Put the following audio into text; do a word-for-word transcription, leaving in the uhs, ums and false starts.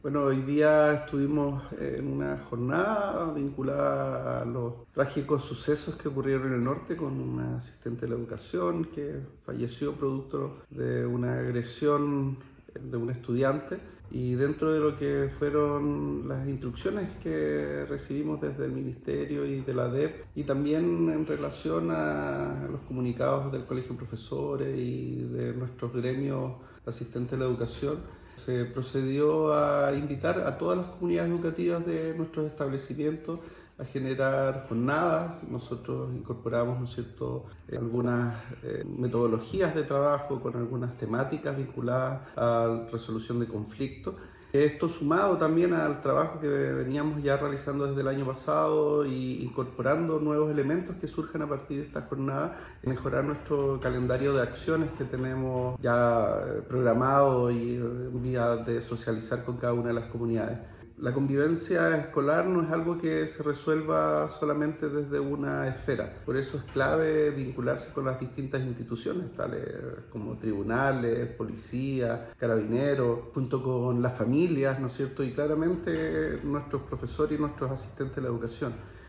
Bueno, hoy día estuvimos en una jornada vinculada a los trágicos sucesos que ocurrieron en el norte con una asistente de la educación que falleció producto de una agresión de un estudiante. Y dentro de lo que fueron las instrucciones que recibimos desde el Ministerio y de la D E P, y también en relación a los comunicados del Colegio de Profesores y de nuestros gremios asistentes de la educación, se procedió a invitar a todas las comunidades educativas de nuestros establecimientos a generar jornadas. Nosotros incorporamos, ¿no es cierto?, eh, algunas eh, metodologías de trabajo con algunas temáticas vinculadas a la resolución de conflictos. Esto sumado también al trabajo que veníamos ya realizando desde el año pasado y incorporando nuevos elementos que surjan a partir de esta jornada, mejorar nuestro calendario de acciones que tenemos ya programado y en vía de socializar con cada una de las comunidades. La convivencia escolar no es algo que se resuelva solamente desde una esfera, por eso es clave vincularse con las distintas instituciones, tales como tribunales, policía, carabineros, junto con las familias, ¿no es cierto? Y claramente nuestros profesores y nuestros asistentes de la educación.